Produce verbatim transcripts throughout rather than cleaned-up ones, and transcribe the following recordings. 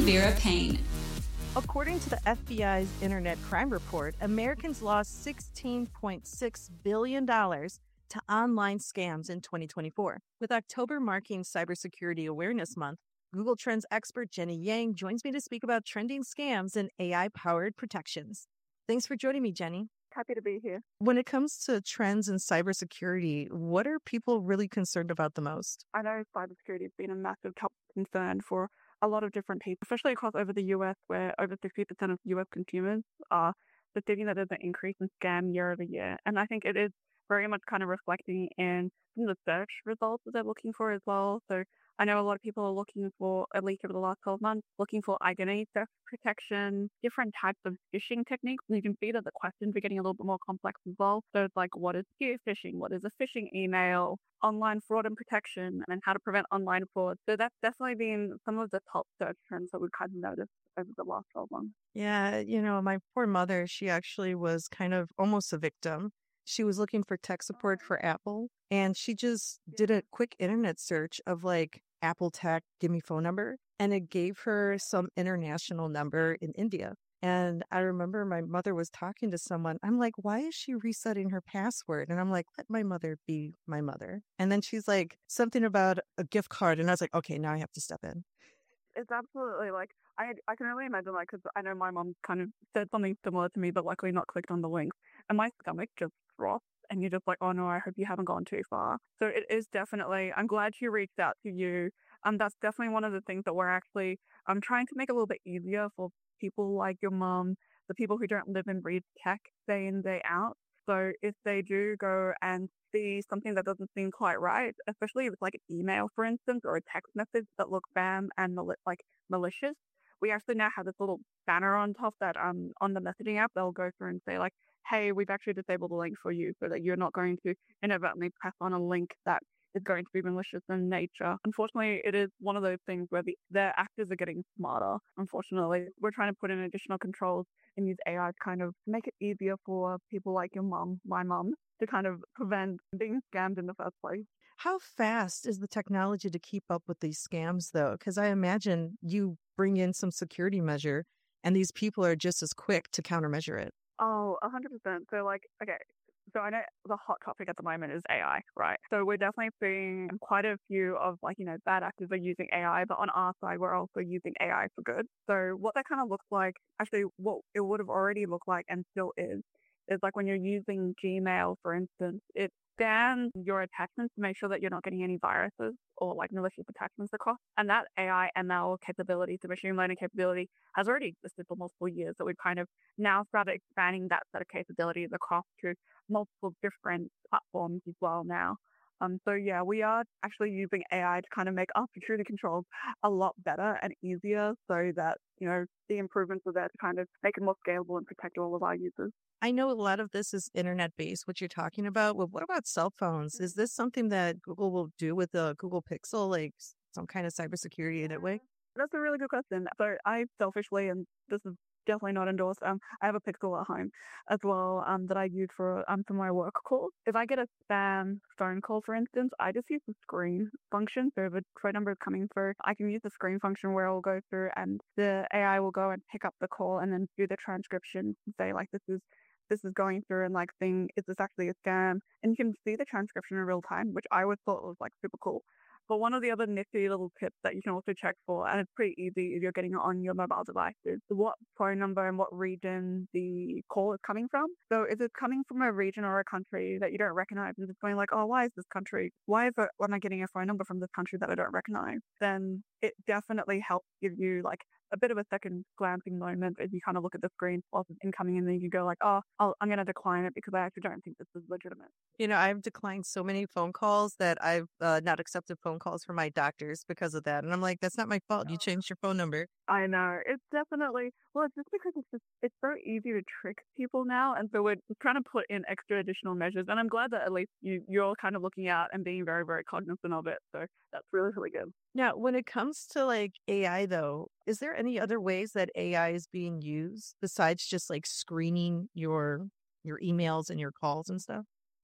Vera Payne. According to the F B I's Internet Crime Report, Americans lost sixteen point six billion dollars to online scams in twenty twenty-four. With October marking Cybersecurity Awareness Month, Google Trends expert Jenny Yang joins me to speak about trending scams and A I-powered protections. Thanks for joining me, Jenny. Happy to be here. When it comes to trends in cybersecurity, what are people really concerned about the most? I know cybersecurity has been a massive concern for a lot of different people, especially across over the U S, where over sixty percent of U S consumers are stating that there's an increase in scam year over year. And I think it is very much kind of reflecting in some of the search results that they're looking for as well. So I know a lot of people are looking for, at least over the last twelve months, looking for identity theft protection, different types of phishing techniques. And you can see that the questions are getting a little bit more complex as well. So it's like, what is geophishing? What is a phishing email? Online fraud and protection, and how to prevent online fraud. So that's definitely been some of the top search trends that we've kind of noticed over the last twelve months. Yeah, you know, my poor mother, she actually was kind of almost a victim. She was looking for tech support for Apple, and she just did a quick internet search of like Apple Tech, give me phone number, and it gave her some international number in India. And I remember my mother was talking to someone. I'm like, why is she resetting her password? And I'm like, let my mother be my mother. And then she's like, something about a gift card. And I was like, okay, now I have to step in. It's absolutely like, I I can only imagine, like, because I know my mom kind of said something similar to me, but luckily not clicked on the link. And my stomach just dropped. And you're just like, oh no, I hope you haven't gone too far. So it is definitely, I'm glad she reached out to you. Um, that's definitely one of the things that we're actually um trying to make a little bit easier for people like your mom, the people who don't live and breathe tech day in, day out. So if they do go and see something that doesn't seem quite right, especially if it's like an email, for instance, or a text message that looks spam and mal- like malicious, we actually now have this little banner on top that um on the messaging app, they'll go through and say like, hey, we've actually disabled the link for you so that you're not going to inadvertently press on a link that is going to be malicious in nature. Unfortunately, it is one of those things where the, the actors are getting smarter. Unfortunately, we're trying to put in additional controls and use A I to kind of make it easier for people like your mum, my mum, to kind of prevent being scammed in the first place. How fast is the technology to keep up with these scams, though? Because I imagine you bring in some security measure and these people are just as quick to countermeasure it. Oh, one hundred percent. So, like, okay, so I know the hot topic at the moment is A I, right? So we're definitely seeing quite a few of, like, you know, bad actors are using A I, but on our side, we're also using A I for good. So what that kind of looks like, actually, what it would have already looked like and still is, is like when you're using Gmail, for instance, it scans your attachments to make sure that you're not getting any viruses or like malicious attachments across. And that A I M L capability, the machine learning capability, has already existed for multiple years. So we've kind of now started expanding that set of capabilities across to multiple different platforms as well now. Um, so yeah, we are actually using A I to kind of make our security controls a lot better and easier so that, you know, the improvements are there to kind of make it more scalable and protect all of our users. I know a lot of this is internet-based, what you're talking about. Well, what about cell phones? Is this something that Google will do with the Google Pixel, like some kind of cybersecurity in that way? That's a really good question. So I selfishly, and this is definitely not endorsed, um, I have a Pixel at home as well um, that I use for um for my work calls. If I get a spam phone call, for instance, I just use the screen function. So if a phone number is coming through, I can use the screen function where I'll go through and the A I will go and pick up the call and then do the transcription and say like, this is this is going through and like saying, is this actually a scam? And you can see the transcription in real time, which I always thought was like super cool. But one of the other nifty little tips that you can also check for, and it's pretty easy if you're getting it on your mobile device, is what phone number and what region the call is coming from. So is it coming from a region or a country that you don't recognize and it's going like, oh, why is this country? Why is it, am I getting a phone number from this country that I don't recognize? Then it definitely helps give you like a bit of a second glancing moment as you kind of look at the screen whilst it's incoming and then you go like, oh, I'll, I'm going to decline it because I actually don't think this is legitimate. You know, I've declined so many phone calls that I've uh, not accepted phone calls from my doctors because of that. And I'm like, that's not my fault. You changed your phone number. I know. It's definitely, well, it's just because it's just, it's so easy to trick people now. And so we're trying to put in extra additional measures. And I'm glad that at least you, you're kind of looking out and being very, very cognizant of it. So that's really, really good. Now, when it comes to like A I, though, is there any other ways that A I is being used besides just like screening your your emails and your calls and stuff?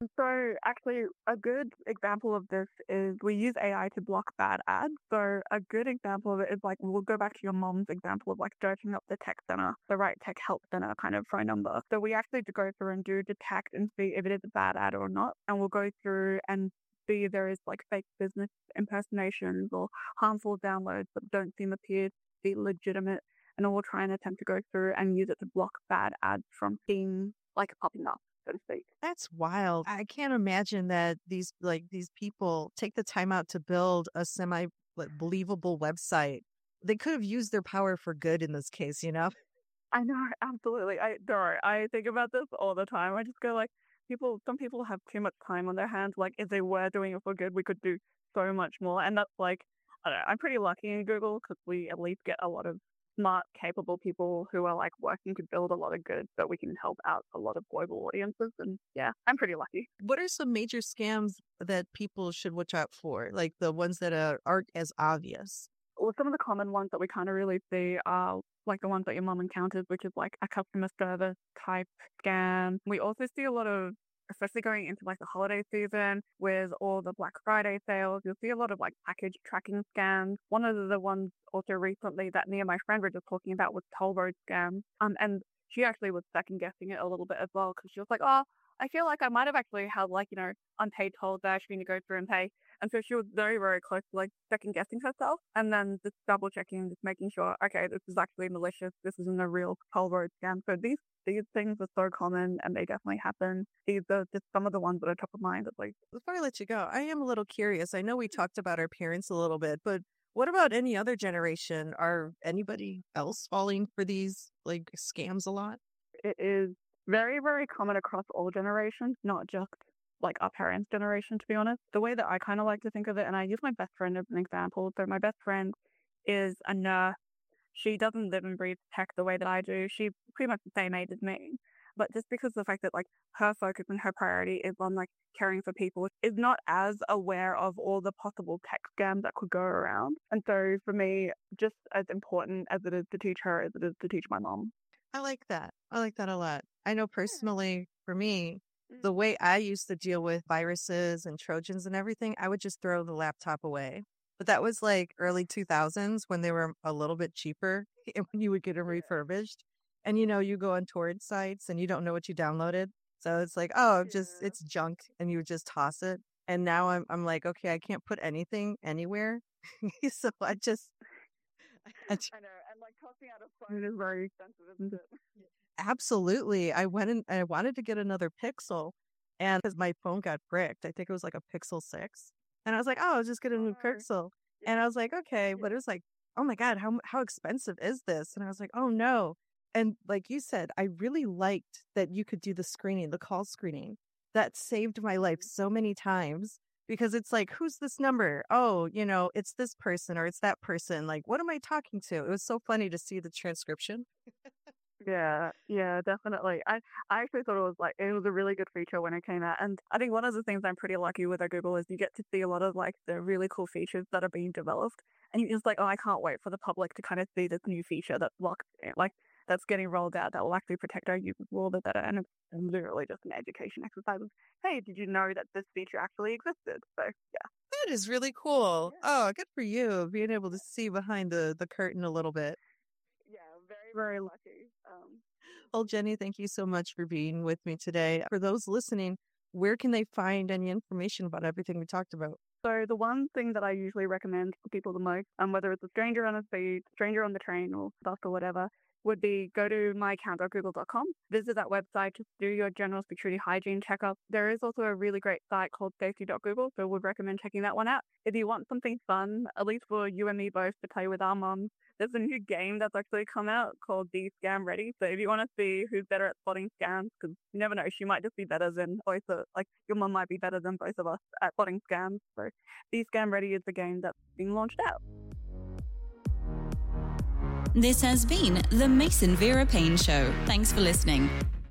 So actually, a good example of this is we use A I to block bad ads. So a good example of it is like, we'll go back to your mom's example of like searching up the tech center, the right tech help center kind of phone number. So we actually go through and do detect and see if it is a bad ad or not. And we'll go through and see if there is like fake business impersonations or harmful downloads that don't seem appear to be legitimate. And then we'll try and attempt to go through and use it to block bad ads from being like popping up, so to speak. That's wild. I can't imagine that these like these people take the time out to build a semi like, believable website. They could have used their power for good in this case, you know? I know, absolutely. I don't. I think about this all the time. I just go like, people. Some people have too much time on their hands. Like, if they were doing it for good, we could do so much more. And that's like, I don't know. I'm pretty lucky in Google because we at least get a lot of smart, capable people who are like working to build a lot of good, so we can help out a lot of global audiences. And yeah, I'm pretty lucky. What are some major scams that people should watch out for? Like the ones that are, aren't as obvious? Well, some of the common ones that we kind of really see are like the ones that your mum encounters, which is like a customer service type scam. We also see a lot of, especially going into like the holiday season with all the Black Friday sales, you'll see a lot of like package tracking scams. One of the ones also recently that me and my friend were just talking about was toll road scams. Um, and she actually was second guessing it a little bit as well because she was like, oh, I feel like I might have actually had like, you know, unpaid tolls that I actually need to go through and pay. And so she was very, very close to like second guessing herself and then just double checking, just making sure, okay, this is actually malicious. This isn't a real toll road scam. So these these things are so common and they definitely happen. These are just some of the ones that are top of mind. It's like, before I let you go, I am a little curious. I know we talked about our parents a little bit, but what about any other generation? Are anybody else falling for these like scams a lot? It is very, very common across all generations, not just like our parents' generation, to be honest. The way that I kind of like to think of it, and I use my best friend as an example. So my best friend is a nurse. She doesn't live and breathe tech the way that I do. She's pretty much the same age as me. But just because of the fact that like her focus and her priority is on like caring for people, is not as aware of all the possible tech scams that could go around. And so for me, just as important as it is to teach her as it is to teach my mom. I like that. I like that a lot. I know personally for me, the way I used to deal with viruses and Trojans and everything, I would just throw the laptop away. But that was like early two thousands when they were a little bit cheaper and when you would get them refurbished. And, you know, you go on torrent sites and you don't know what you downloaded. So it's like, oh, just it's junk and you would just toss it. And now I'm I'm like, okay, I can't put anything anywhere. So I just, I, just... I know. And like tossing out a phone is very expensive, isn't it? Absolutely. I went and I wanted to get another Pixel and because my phone got bricked, I think it was like a Pixel six. And I was like, oh, I'll just get a new Pixel. And I was like, okay, but it was like, oh my God, how how expensive is this? And I was like, oh no. And like you said, I really liked that you could do the screening, the call screening. That saved my life so many times because it's like, who's this number? Oh, you know, it's this person or it's that person. Like, what am I talking to? It was so funny to see the transcription. Yeah, yeah, definitely. I, I actually thought it was like, it was a really good feature when it came out. And I think one of the things I'm pretty lucky with at Google is you get to see a lot of like the really cool features that are being developed. And you're just like, oh, I can't wait for the public to kind of see this new feature that's locked in, like that's getting rolled out that will actually protect our users a little bit better. And it's literally just an education exercise. Hey, did you know that this feature actually existed? So yeah. That is really cool. Yeah. Oh, good for you being able to see behind the, the curtain a little bit. Yeah, very, very lucky. Um, well, Jenny, thank you so much for being with me today. For those listening, where can they find any information about everything we talked about? So the one thing that I usually recommend for people the most, um, whether it's a stranger on a feed, stranger on the train or bus or whatever, would be go to my account dot google dot com, visit that website, just do your general security hygiene checkup. There is also a really great site called safety dot google, so would recommend checking that one out. If you want something fun, at least for you and me both to play with our moms, there's a new game that's actually come out called Be Scam Ready. So if you want to see who's better at spotting scams, because you never know, she might just be better than both of, like your mom might be better than both of us at spotting scams. So Be Scam Ready is the game that's being launched out. This has been the Mason Vera Payne Show. Thanks for listening.